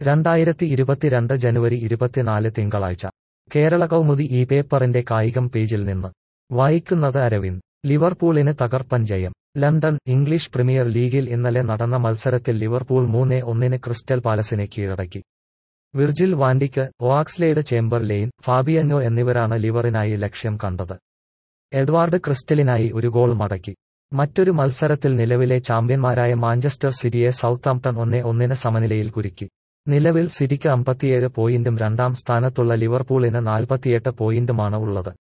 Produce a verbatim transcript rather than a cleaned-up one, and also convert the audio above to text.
രണ്ടായിരത്തി ഇരുപത്തിരണ്ട് ജനുവരി ഇരുപത്തിനാല് തിങ്കളാഴ്ച കേരള കൗമുദി ഈ പേപ്പറിന്റെ കായികം പേജിൽ നിന്ന് വായിക്കുന്നത് അരവിന്ദ്. ലിവർപൂളിന് തകർപ്പൻ ജയം. ലണ്ടൻ. ഇംഗ്ലീഷ് പ്രീമിയർ ലീഗിൽ ഇന്നലെ നടന്ന മത്സരത്തിൽ ലിവർപൂൾ മൂന്നേ ഒന്നിന് ക്രിസ്റ്റൽ പാലസിനെ കീഴടക്കി. വിർജിൽ വാൻഡിക്ക്, ഓക്സ്ലേഡ് ചേംബർലെയിൻ, ഫാബിയന്നോ എന്നിവരാണ് ലിവറിനായി ലക്ഷ്യം കണ്ടത്. എഡ്വാർഡ് ക്രിസ്റ്റലിനായി ഒരു ഗോൾ മടക്കി. മറ്റൊരു മത്സരത്തിൽ നിലവിലെ ചാമ്പ്യന്മാരായ മാഞ്ചസ്റ്റർ സിറ്റിയെ സൗത്താംപ്ടൺ ഒന്നേ ഒന്നിന് സമനിലയിൽ കുരുക്കി. നിലവിൽ സിറ്റിക്ക് അമ്പത്തിയേഴ് പോയിന്റും രണ്ടാം സ്ഥാനത്തുള്ള ലിവർപൂളിന് നാൽപ്പത്തിയെട്ട് പോയിന്റുമാണ് ഉള്ളത്.